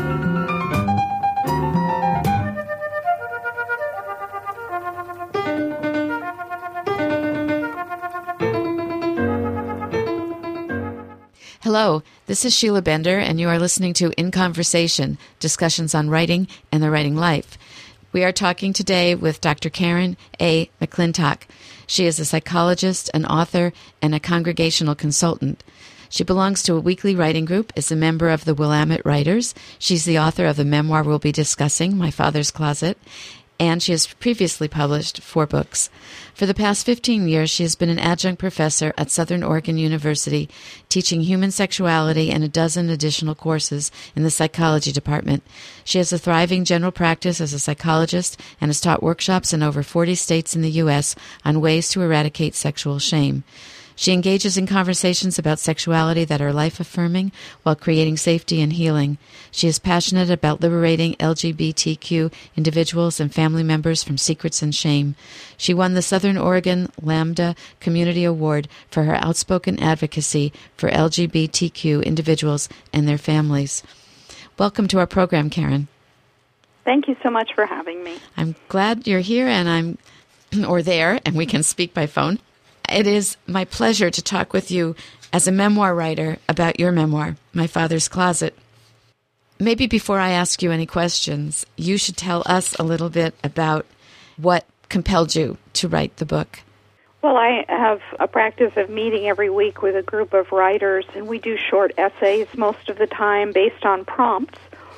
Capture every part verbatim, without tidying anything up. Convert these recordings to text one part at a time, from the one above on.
Hello, this is Sheila Bender, and you are listening to In Conversation, discussions on writing and the writing life. We are talking today with Doctor Karen A. McClintock. She is a psychologist, an author, and a congregational consultant. She belongs to a weekly writing group, is a member of the Willamette Writers. She's the author of the memoir we'll be discussing, My Father's Closet, and she has previously published four books. For the past fifteen years, she has been an adjunct professor at Southern Oregon University, teaching human sexuality and a dozen additional courses in the psychology department. She has a thriving general practice as a psychologist and has taught workshops in over forty states in the U S on ways to eradicate sexual shame. She engages in conversations about sexuality that are life-affirming while creating safety and healing. She is passionate about liberating L G B T Q individuals and family members from secrets and shame. She won the Southern Oregon Lambda Community Award for her outspoken advocacy for L G B T Q individuals and their families. Welcome to our program, Karen. Thank you so much for having me. I'm glad you're here and I'm, or there, and we can speak by phone. It is my pleasure to talk with you as a memoir writer about your memoir, My Father's Closet. Maybe before I ask you any questions, you should tell us a little bit about what compelled you to write the book. Well, I have a practice of meeting every week with a group of writers, and we do short essays most of the time based on prompts.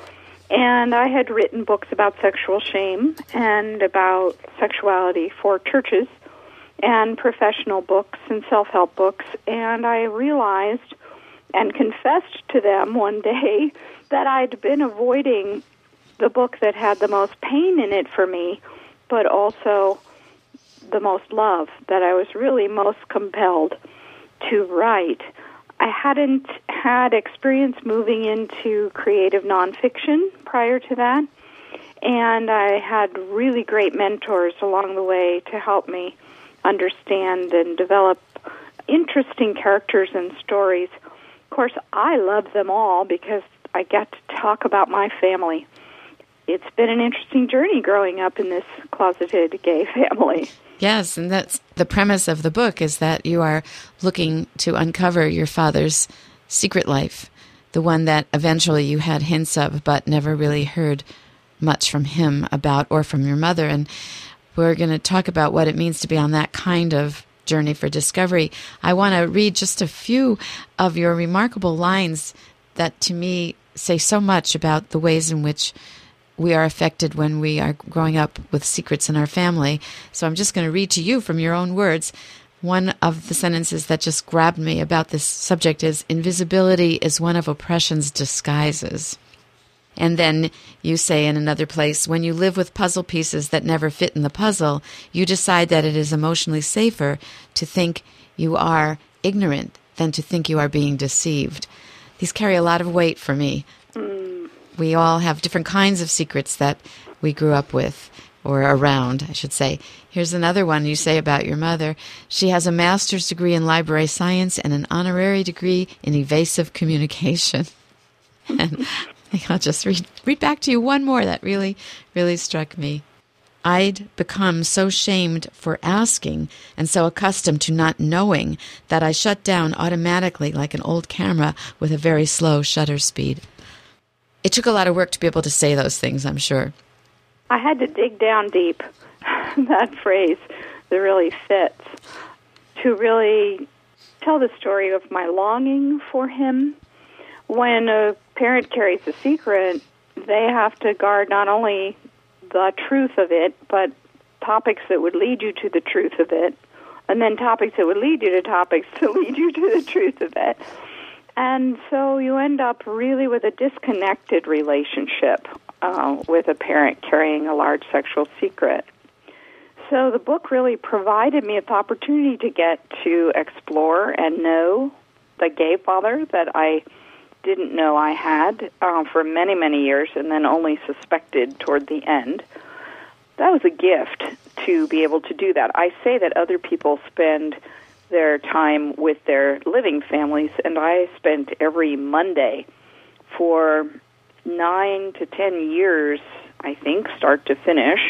And I had written books about sexual shame and about sexuality for churches, and professional books and self-help books, and I realized and confessed to them one day that I'd been avoiding the book that had the most pain in it for me, but also the most love, that I was really most compelled to write. I hadn't had experience moving into creative nonfiction prior to that, and I had really great mentors along the way to help me understand and develop interesting characters and stories. Of course, I love them all because I get to talk about my family. It's been an interesting journey growing up in this closeted gay family. Yes, and that's the premise of the book, is that you are looking to uncover your father's secret life, the one that eventually you had hints of but never really heard much from him about, or from your mother. And we're going to talk about what it means to be on that kind of journey for discovery. I want to read just a few of your remarkable lines that, to me, say so much about the ways in which we are affected when we are growing up with secrets in our family. So I'm just going to read to you from your own words. One of the sentences that just grabbed me about this subject is, "Invisibility is one of oppression's disguises." And then you say in another place, "When you live with puzzle pieces that never fit in the puzzle, you decide that it is emotionally safer to think you are ignorant than to think you are being deceived." These carry a lot of weight for me. Mm. We all have different kinds of secrets that we grew up with, or around, I should say. Here's another one you say about your mother. "She has a master's degree in library science and an honorary degree in evasive communication." And I'll just read, read back to you one more that really, really struck me. "I'd become so shamed for asking and so accustomed to not knowing that I shut down automatically like an old camera with a very slow shutter speed." It took a lot of work to be able to say those things, I'm sure. I had to dig down deep, that phrase that really fits, to really tell the story of my longing for him. When a parent carries a secret, they have to guard not only the truth of it, but topics that would lead you to the truth of it, and then topics that would lead you to topics to lead you to the truth of it. And so you end up really with a disconnected relationship uh, with a parent carrying a large sexual secret. So the book really provided me with the opportunity to get to explore and know the gay father that I didn't know I had uh, for many, many years, and then only suspected toward the end. That was a gift to be able to do that. I say that other people spend their time with their living families, and I spent every Monday for nine to ten years, I think, start to finish,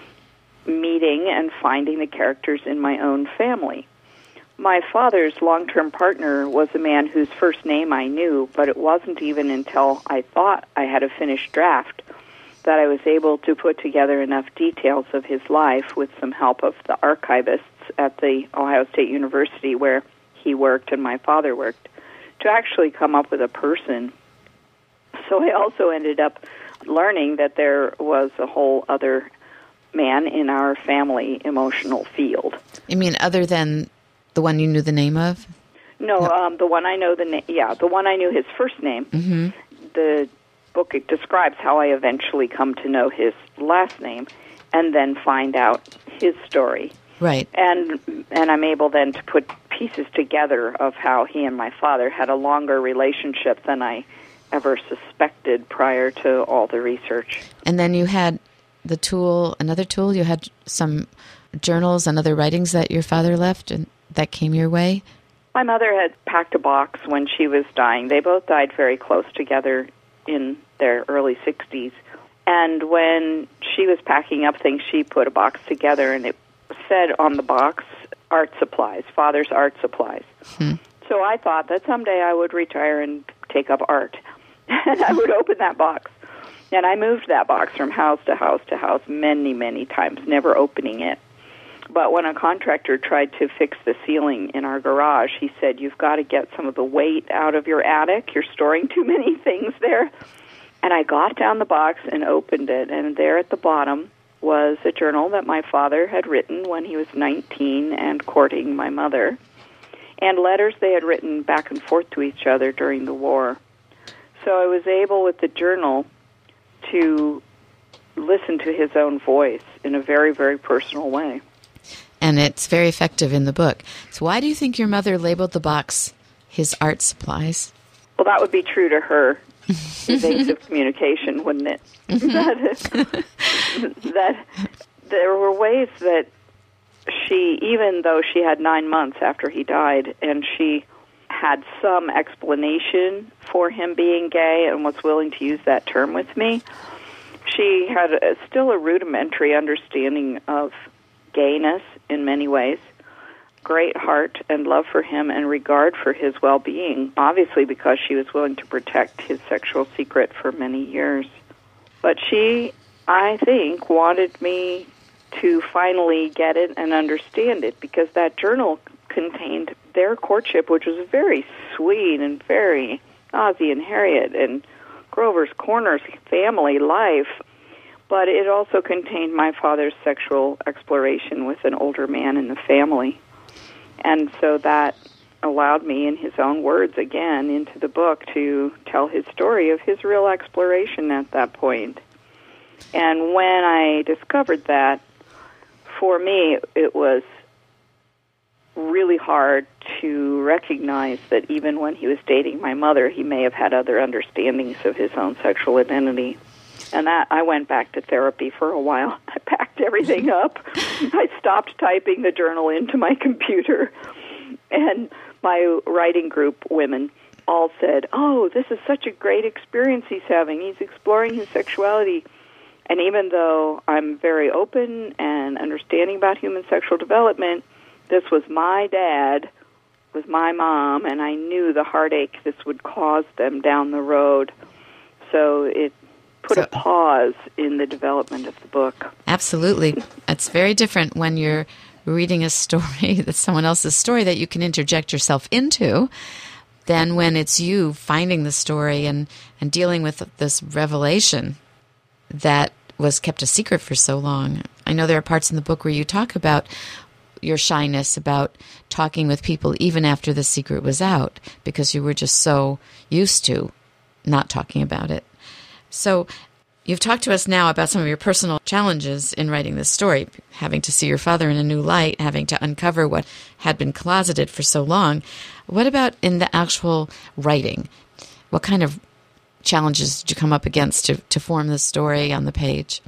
meeting and finding the characters in my own family. My father's long-term partner was a man whose first name I knew, but it wasn't even until I thought I had a finished draft that I was able to put together enough details of his life with some help of the archivists at the Ohio State University where he worked and my father worked to actually come up with a person. So I also ended up learning that there was a whole other man in our family emotional field. You mean other than the one you knew the name of? No, no. Um, the one I know the name. Yeah, the one I knew his first name. Mm-hmm. The book it describes how I eventually come to know his last name, and then find out his story. Right. And and I'm able then to put pieces together of how he and my father had a longer relationship than I ever suspected prior to all the research. And then you had the tool, another tool. You had some journals and other writings that your father left, and that came your way? My mother had packed a box when she was dying. They both died very close together in their early sixties. And when she was packing up things, she put a box together, and it said on the box, art supplies, father's art supplies. Hmm. So I thought that someday I would retire and take up art. And I would open that box. And I moved that box from house to house to house many, many times, never opening it. But when a contractor tried to fix the ceiling in our garage, he said, you've got to get some of the weight out of your attic. You're storing too many things there. And I got down the box and opened it, and there at the bottom was a journal that my father had written when he was nineteen and courting my mother, and letters they had written back and forth to each other during the war. So I was able, with the journal, to listen to his own voice in a very, very personal way. And it's very effective in the book. So why do you think your mother labeled the box his art supplies? Well, that would be true to her evasive communication, wouldn't it? that, that there were ways that she, even though she had nine months after he died, and she had some explanation for him being gay and was willing to use that term with me, she had a, still a rudimentary understanding of gayness in many ways, great heart and love for him and regard for his well-being, obviously because she was willing to protect his sexual secret for many years. But she, I think, wanted me to finally get it and understand it, because that journal contained their courtship, which was very sweet and very Ozzie and Harriet and Grover's Corners family life. But it also contained my father's sexual exploration with an older man in the family. And so that allowed me, in his own words again, into the book to tell his story of his real exploration at that point. And when I discovered that, for me, it was really hard to recognize that even when he was dating my mother, he may have had other understandings of his own sexual identity. And that I went back to therapy for a while. I packed everything up. I stopped typing the journal into my computer. And my writing group women all said, oh, this is such a great experience he's having. He's exploring his sexuality. And even though I'm very open and understanding about human sexual development, this was my dad, with my mom, and I knew the heartache this would cause them down the road. So it put so, a pause in the development of the book. Absolutely. It's very different when you're reading a story that's someone else's story that you can interject yourself into than when it's you finding the story and, and dealing with this revelation that was kept a secret for so long. I know there are parts in the book where you talk about your shyness about talking with people even after the secret was out because you were just so used to not talking about it. So you've talked to us now about some of your personal challenges in writing this story, having to see your father in a new light, having to uncover what had been closeted for so long. What about in the actual writing? What kind of challenges did you come up against to, to form the story on the page?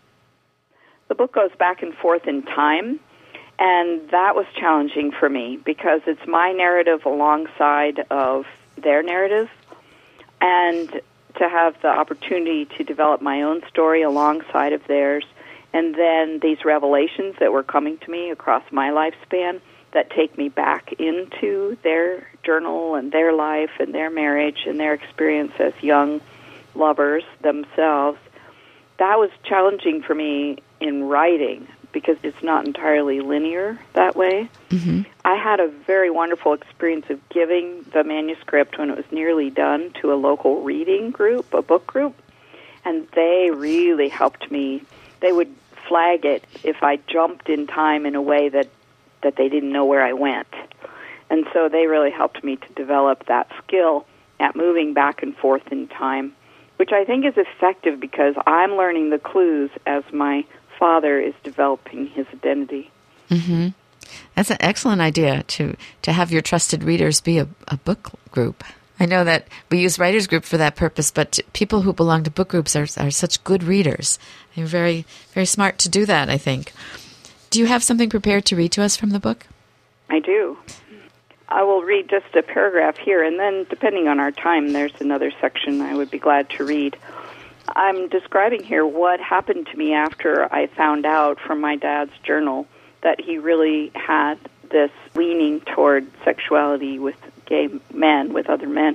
The book goes back and forth in time, and that was challenging for me because it's my narrative alongside of their narrative. And to have the opportunity to develop my own story alongside of theirs, and then these revelations that were coming to me across my lifespan that take me back into their journal and their life and their marriage and their experience as young lovers themselves. That was challenging for me in writing because it's not entirely linear that way. Mm-hmm. I had a very wonderful experience of giving the manuscript when it was nearly done to a local reading group, a book group, and they really helped me. They would flag it if I jumped in time in a way that, that they didn't know where I went. And so they really helped me to develop that skill at moving back and forth in time, which I think is effective because I'm learning the clues as my father is developing his identity. Mm-hmm. That's an excellent idea, to, to have your trusted readers be a, a book group. I know that we use Writers Group for that purpose, but people who belong to book groups are, are such good readers. They're very, very smart to do that, I think. Do you have something prepared to read to us from the book? I do. I will read just a paragraph here, and then, depending on our time, there's another section I would be glad to read. I'm describing here what happened to me after I found out from my dad's journal that he really had this leaning toward sexuality with gay men, with other men.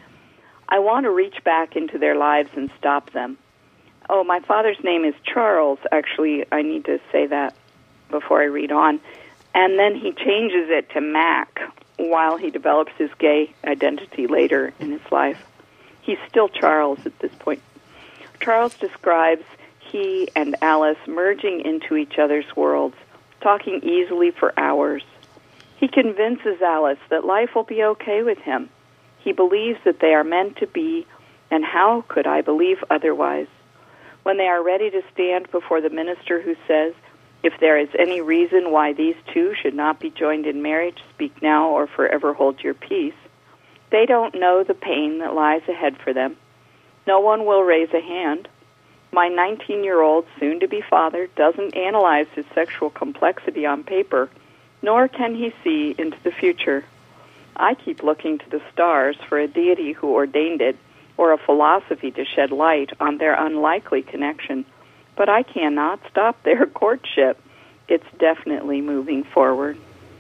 I want to reach back into their lives and stop them. Oh, my father's name is Charles. Actually, I need to say that before I read on. And then he changes it to Mac while he develops his gay identity later in his life. He's still Charles at this point. Charles describes he and Alice merging into each other's worlds, talking easily for hours. He convinces Alice that life will be okay with him. He believes that they are meant to be, and how could I believe otherwise? When they are ready to stand before the minister who says, if there is any reason why these two should not be joined in marriage, speak now or forever hold your peace, they don't know the pain that lies ahead for them. No one will raise a hand. My nineteen-year-old soon-to-be father doesn't analyze his sexual complexity on paper, nor can he see into the future. I keep looking to the stars for a deity who ordained it, or a philosophy to shed light on their unlikely connection. But I cannot stop their courtship. It's definitely moving forward.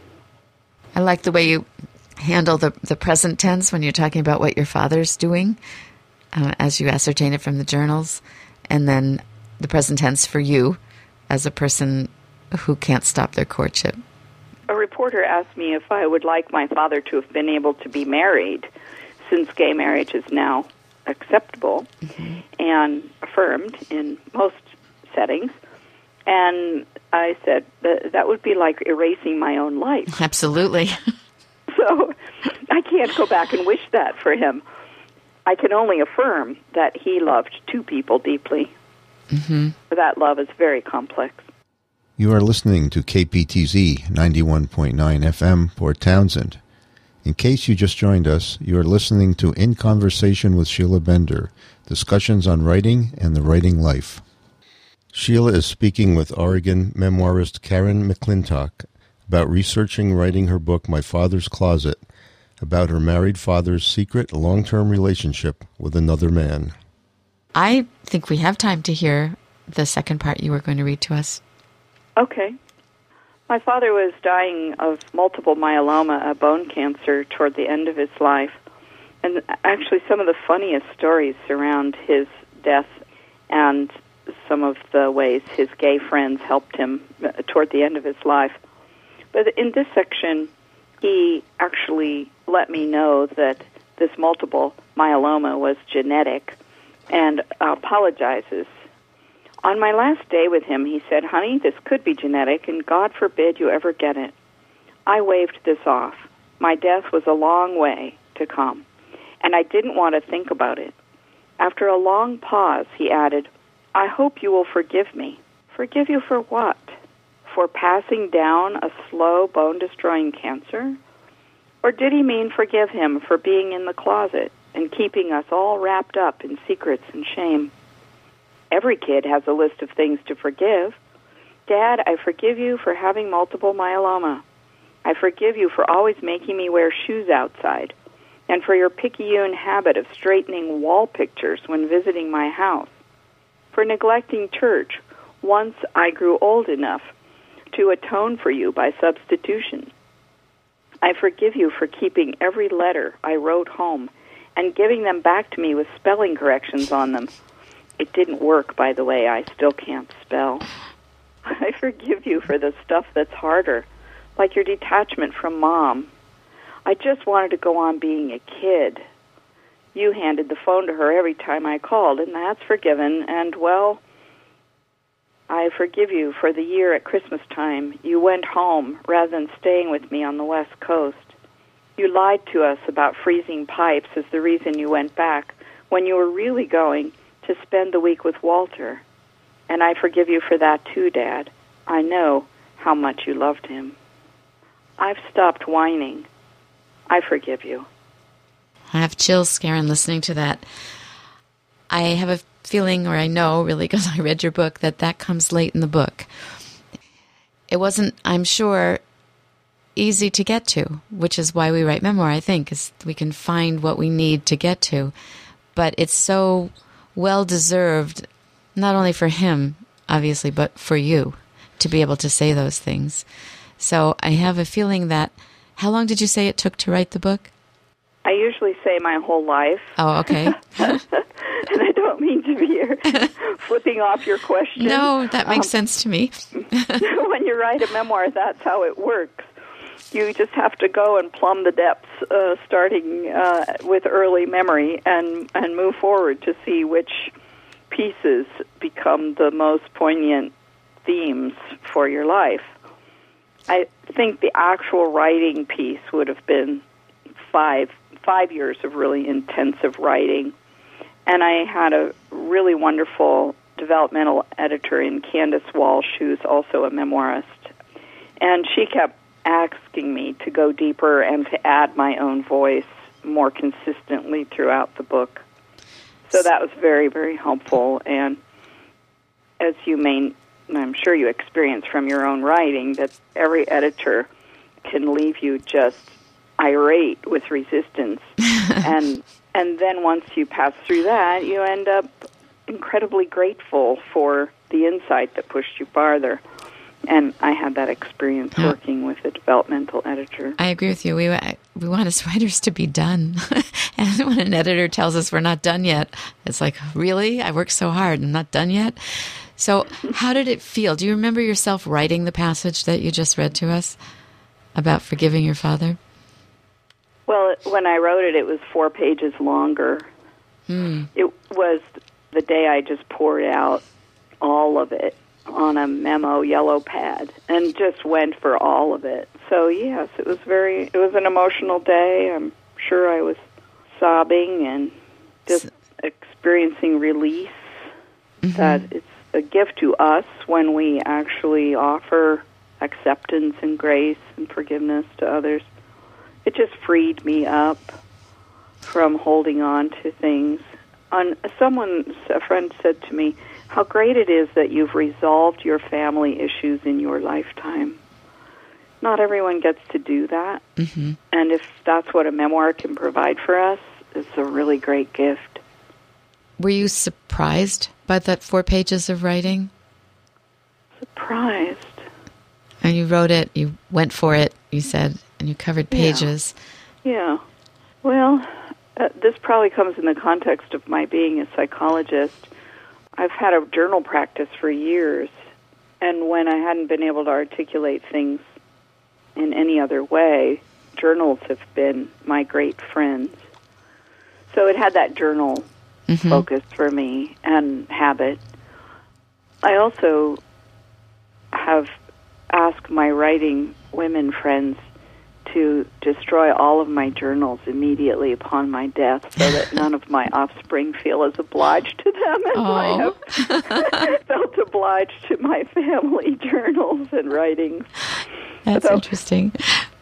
I like the way you handle the, the present tense when you're talking about what your father's doing, uh, as you ascertain it from the journals, and then the present tense for you as a person who can't stop their courtship. A reporter asked me if I would like my father to have been able to be married, since gay marriage is now acceptable mm-hmm. and affirmed in most settings. And I said that, that would be like erasing my own life. Absolutely. So I can't go back and wish that for him. I can only affirm that he loved two people deeply. Mm-hmm. That love is very complex. You are listening to K P T Z ninety-one point nine F M, Port Townsend. In case you just joined us, you are listening to In Conversation with Sheila Bender, discussions on writing and the writing life. Sheila is speaking with Oregon memoirist Karen McClintock about researching writing her book, My Father's Closet, about her married father's secret long-term relationship with another man. I think we have time to hear the second part you were going to read to us. Okay. My father was dying of multiple myeloma, a bone cancer, toward the end of his life. And actually some of the funniest stories surround his death and some of the ways his gay friends helped him toward the end of his life. But in this section, he actually let me know that this multiple myeloma was genetic and apologizes. On my last day with him, he said, honey, this could be genetic, and God forbid you ever get it. I waved this off. My death was a long way to come, and I didn't want to think about it. After a long pause, he added, I hope you will forgive me. Forgive you for what? For passing down a slow, bone-destroying cancer? Or did he mean forgive him for being in the closet and keeping us all wrapped up in secrets and shame? Every kid has a list of things to forgive. Dad, I forgive you for having multiple myeloma. I forgive you for always making me wear shoes outside. and for your picayune habit of straightening wall pictures when visiting my house, for neglecting church once I grew old enough to atone for you by substitution. I forgive you for keeping every letter I wrote home and giving them back to me with spelling corrections on them. It didn't work, by the way. I still can't spell. I forgive you for the stuff that's harder, like your detachment from Mom. I just wanted to go on being a kid. You handed the phone to her every time I called, and that's forgiven. And, well, I forgive you for the year at Christmas time you went home rather than staying with me on the West Coast. You lied to us about freezing pipes as the reason you went back when you were really going to spend the week with Walter. And I forgive you for that too, Dad. I know how much you loved him. I've stopped whining. I forgive you. I have chills, Karen, listening to that. I have a feeling, or I know, really, because I read your book, that that comes late in the book. It wasn't, I'm sure, easy to get to, which is why we write memoir, I think, is we can find what we need to get to. But it's so well-deserved, not only for him, obviously, but for you, to be able to say those things. So I have a feeling that, how long did you say it took to write the book? I usually say my whole life. Oh, okay. And I don't mean to be here flipping off your question. No, that makes um, sense to me. When you write a memoir, that's how it works. You just have to go and plumb the depths, uh, starting uh, with early memory, and, and move forward to see which pieces become the most poignant themes for your life. I think the actual writing piece would have been five five years of really intensive writing. And I had a really wonderful developmental editor in Candace Walsh, who's also a memoirist. And she kept asking me to go deeper and to add my own voice more consistently throughout the book. So that was very, very helpful. And as you may, I'm sure you experience from your own writing, that every editor can leave you just irate with resistance. and and then once you pass through that, you end up incredibly grateful for the insight that pushed you farther. And I had that experience yeah. working with a developmental editor. I agree with you. We we want as writers to be done. And when an editor tells us we're not done yet, it's like, really? I worked so hard. I'm not done yet? So how did it feel? Do you remember yourself writing the passage that you just read to us about forgiving your father? Well, when I wrote it, it was four pages longer. Hmm. It was the day I just poured out all of it on a memo yellow pad and just went for all of it. So, yes, it was very, it was an emotional day. I'm sure I was sobbing and just experiencing release. Mm-hmm. That it's a gift to us when we actually offer acceptance and grace and forgiveness to others. It just freed me up from holding on to things. On someone, a friend said to me, how great it is that you've resolved your family issues in your lifetime. Not everyone gets to do that. Mm-hmm. And if that's what a memoir can provide for us, it's a really great gift. Were you surprised by that four pages of writing? Surprised. And you wrote it, you went for it, you said, and you covered pages. Yeah. yeah. Well, uh, this probably comes in the context of my being a psychologist. I've had a journal practice for years, and when I hadn't been able to articulate things in any other way, journals have been my great friends. So it had that journal mm-hmm. focus for me and habit. I also have asked my writing women friends to destroy all of my journals immediately upon my death so that none of my offspring feel as obliged to them as oh. I have felt obliged to my family journals and writings. That's so interesting.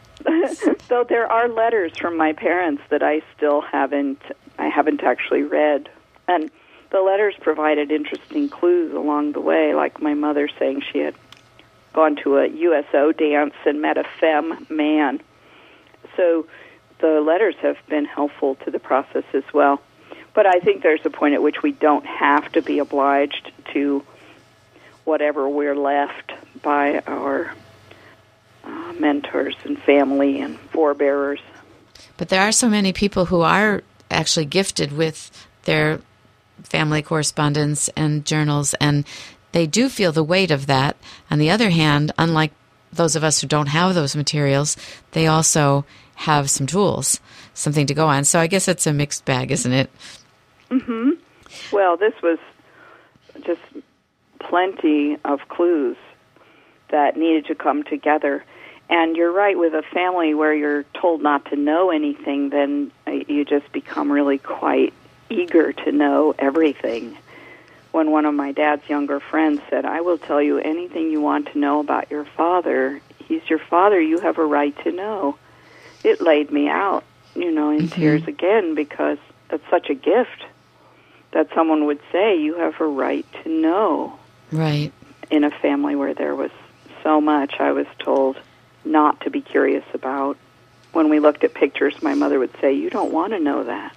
So there are letters from my parents that I still haven't, I haven't actually read. And the letters provided interesting clues along the way, like my mother saying she had gone to a U S O dance and met a femme man. So the letters have been helpful to the process as well. But I think there's a point at which we don't have to be obliged to whatever we're left by our uh, mentors and family and forebearers. But there are so many people who are actually gifted with their family correspondence and journals, and they do feel the weight of that. On the other hand, unlike those of us who don't have those materials, they also have some tools, something to go on. So I guess it's a mixed bag, isn't it? Mm-hmm. Well, this was just plenty of clues that needed to come together. And you're right, with a family where you're told not to know anything, then you just become really quite eager to know everything. When one of my dad's younger friends said, I will tell you anything you want to know about your father. He's your father. You have a right to know. It laid me out, you know, in mm-hmm. tears again, because it's such a gift that someone would say you have a right to know. Right. In a family where there was so much I was told not to be curious about. When we looked at pictures, my mother would say, you don't want to know that.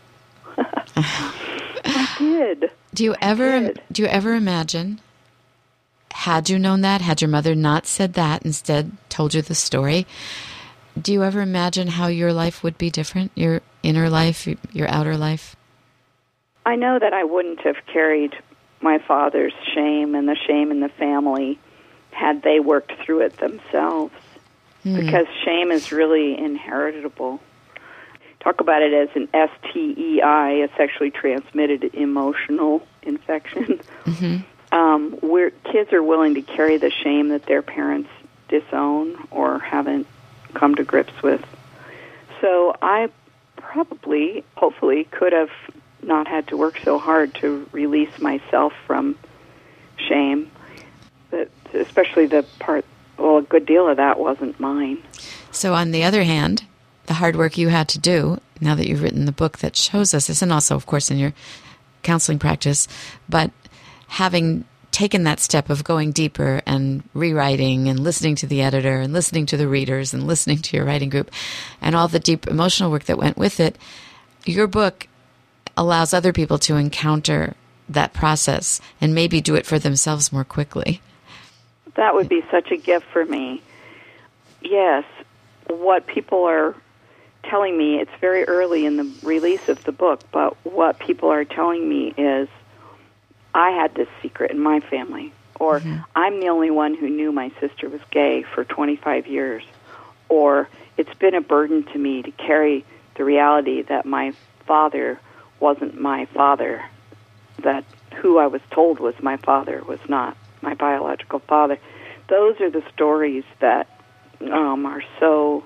I did. Do you I ever did. do you ever imagine, had you known that, had your mother not said that, instead told you the story, do you ever imagine how your life would be different, your inner life, your outer life? I know that I wouldn't have carried my father's shame and the shame in the family had they worked through it themselves, hmm. because shame is really inheritable. Talk about it as an S T E I, a sexually transmitted emotional infection. Mm-hmm. Um, where kids are willing to carry the shame that their parents disown or haven't come to grips with. So I probably, hopefully, could have not had to work so hard to release myself from shame, but especially the part, well, a good deal of that wasn't mine. So on the other hand, the hard work you had to do, now that you've written the book that shows us this, and also, of course, in your counseling practice, but having taken that step of going deeper and rewriting and listening to the editor and listening to the readers and listening to your writing group and all the deep emotional work that went with it, your book allows other people to encounter that process and maybe do it for themselves more quickly. That would be such a gift for me. Yes, what people are telling me, it's very early in the release of the book, but what people are telling me is, I had this secret in my family, or mm-hmm. I'm the only one who knew my sister was gay for twenty-five years, or it's been a burden to me to carry the reality that my father wasn't my father, that who I was told was my father was not my biological father. Those are the stories that um, are so,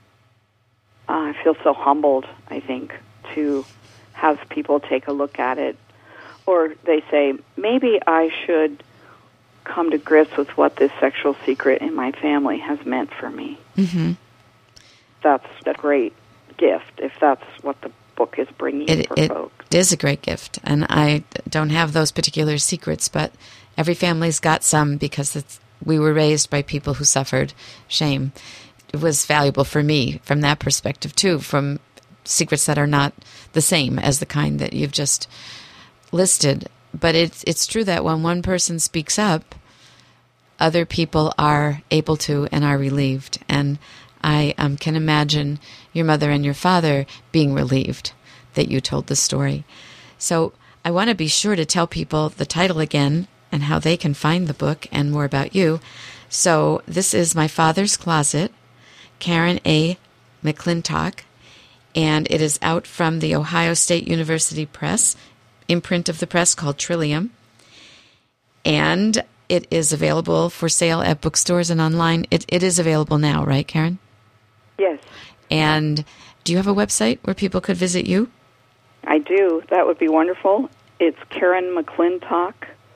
uh, I feel so humbled, I think, to have people take a look at it. Or they say, maybe I should come to grips with what this sexual secret in my family has meant for me. Mm-hmm. That's a great gift, if that's what the book is bringing it, for it folks. It is a great gift, and I don't have those particular secrets, but every family's got some because it's, we were raised by people who suffered shame. It was valuable for me from that perspective, too, from secrets that are not the same as the kind that you've just listed. But it's it's true that when one person speaks up, other people are able to and are relieved. And I um, can imagine your mother and your father being relieved that you told the story. So I want to be sure to tell people the title again and how they can find the book and more about you. So this is My Father's Closet, Karen A. McClintock, and it is out from the Ohio State University Press, imprint of the press called Trillium. And it is available for sale at bookstores and online. It, it is available now, right, Karen? Yes. And do you have a website where people could visit you? I do. That would be wonderful. It's Karen McClintock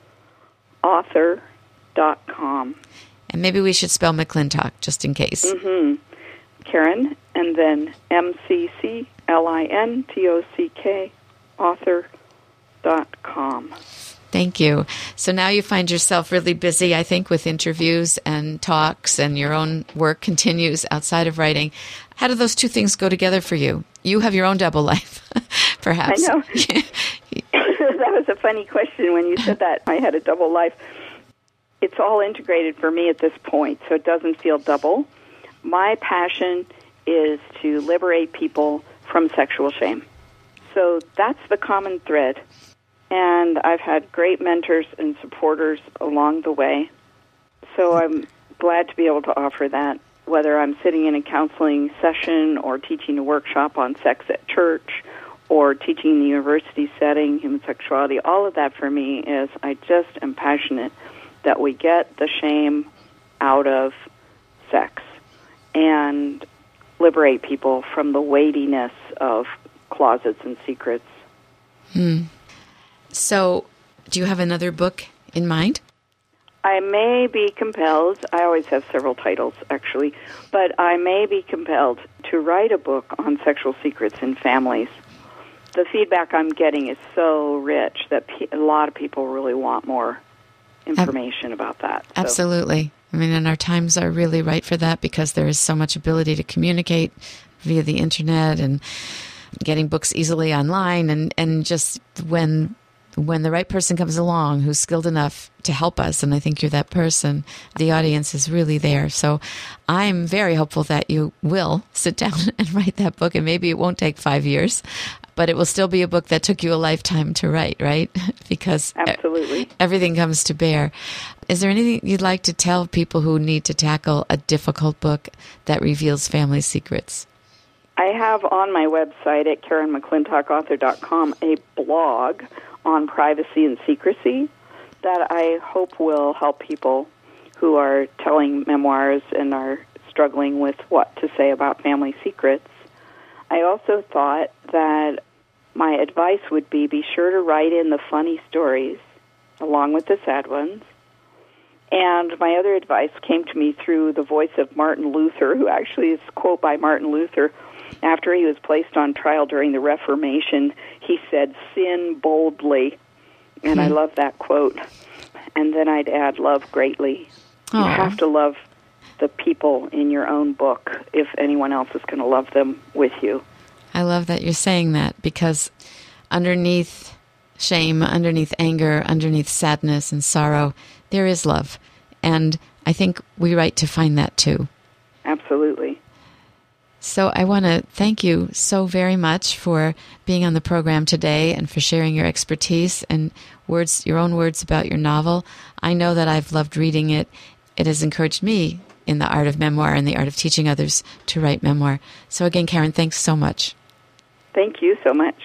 author dot com. And maybe we should spell McClintock just in case. Mm-hmm. Karen, and then M C C L I N T O C K, author dot com. Thank you. So now you find yourself really busy, I think, with interviews and talks, and your own work continues outside of writing. How do those two things go together for you? You have your own double life, perhaps. I know. That was a funny question when you said that. I had a double life. It's all integrated for me at this point, so it doesn't feel double. My passion is to liberate people from sexual shame. So that's the common thread. And I've had great mentors and supporters along the way. So I'm glad to be able to offer that, whether I'm sitting in a counseling session or teaching a workshop on sex at church or teaching in the university setting, human sexuality. All of that for me is I just am passionate that we get the shame out of sex and liberate people from the weightiness of closets and secrets. Hmm. So, do you have another book in mind? I may be compelled, I always have several titles, actually, but I may be compelled to write a book on sexual secrets in families. The feedback I'm getting is so rich that pe- a lot of people really want more information Ab- about that. So. Absolutely. I mean, and our times are really right for that because there is so much ability to communicate via the internet and getting books easily online, and, and just when... when the right person comes along who's skilled enough to help us, and I think you're that person, the audience is really there. So I'm very hopeful that you will sit down and write that book, and maybe it won't take five years, but it will still be a book that took you a lifetime to write, right? Because absolutely everything comes to bear. Is there anything you'd like to tell people who need to tackle a difficult book that reveals family secrets? I have on my website at Karen McClintock author dot com a blog on privacy and secrecy that I hope will help people who are telling memoirs and are struggling with what to say about family secrets. I also thought that my advice would be be sure to write in the funny stories along with the sad ones. And my other advice came to me through the voice of Martin Luther, who actually is a quote by Martin Luther. After he was placed on trial during the Reformation, he said, "Sin boldly." And hmm. I love that quote. And then I'd add, love greatly. Aww. You have to love the people in your own book if anyone else is going to love them with you. I love that you're saying that, because underneath shame, underneath anger, underneath sadness and sorrow, there is love. And I think we write to find that too. Absolutely. So I want to thank you so very much for being on the program today and for sharing your expertise and words, your own words about your novel. I know that I've loved reading it. It has encouraged me in the art of memoir and the art of teaching others to write memoir. So again, Karen, thanks so much. Thank you so much.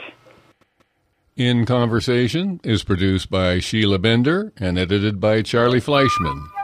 In Conversation is produced by Sheila Bender and edited by Charlie Fleischman.